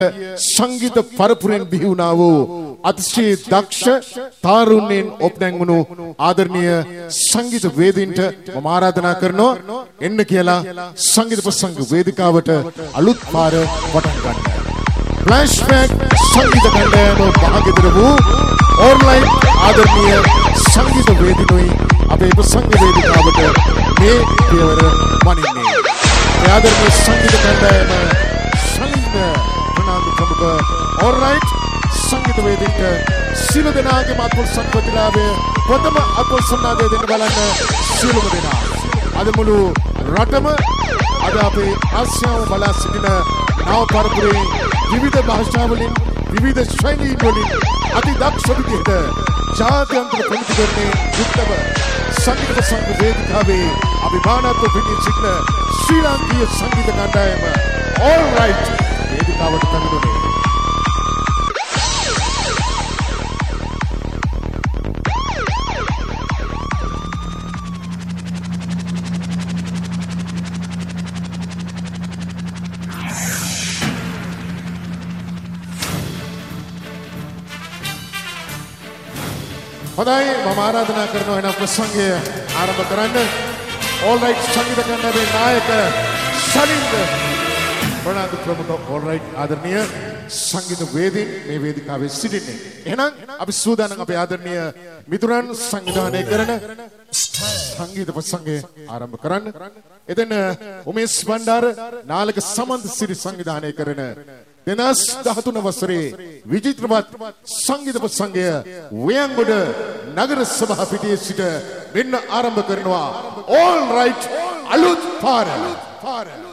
සංගීත පරපුරෙන් බිහි වුණා වූ අතිශය දක්ෂ තාරුණ්‍යයෙන් ඔප්නැංගුණු ආදරණීය සංගීත වේදින්ට මම ආරාධනා කරනවා එන්න කියලා සංගීත ප්‍රසංග වේදිකාවට අලුත් පාර පටන් ගන්න. ෆ්ලෑෂ්බැක් සංගීත කණ්ඩායම භාග්‍යදර වූ ඔන්ලයින් ආදරණීය සංගීත වේදිනුයි අපේ ප්‍රසංග වේදිකාවට මේ පියවර වනින්නේ. ආදරණීය සංගීත කණ්ඩායම Alright, සංගීත වේදික සියලු දෙනාගේ මාතෘ සංගීතලාභය ප්‍රථම අත්වල සම්මානය දෙන්න බලන්න සියලුම දෙනා. අද මුළු රටම අද අපේ ආසියාව බලා සිටින නව පරපුරේ විවිධ භාෂාවලින් විවිධ ශ්‍රේණි වලින් අති දක්ෂ විදිහට ජාත්‍යන්තර ප්‍රතිකරණයේ යුක්තව සංගීත ප්‍රසංග වේදිකාවේ අභිමානත්ව පිටින් සිටින ශ්‍රී ලාංකීය සංගීත කණ්ඩායම Alright වේදිකාවට පැමිණුනේ. හොඳයි මම ආරාධනා කරනවා එනම් ප්‍රසංගය ආරම්භ කරන්න. Alright සංගීත කණ්ඩායමේ නායක ශලින්ද ප්‍රනාන්දු ප්‍රමුඛ Alright ආදරණීය සංගීත වේදින් මේ වේදිකාවේ සිටින්නේ. එහෙනම් අපි සූදානම් අපේ ආදරණීය මිතුරන් සංවිධානය කරන සංගීත ප්‍රසංගය ආරම්භ කරන්න. එතන උමේෂ් බණ්ඩාර නාලක සමන්ත සිරි සංවිධානය කරන 2013 වසරේ විචිත්‍රවත් සංගීත ප්‍රසංගය වයංගොඩ නගර සභා පිටියේ සිට මෙන්න ආරම්භ කරනවා. Alright අලුත් පාර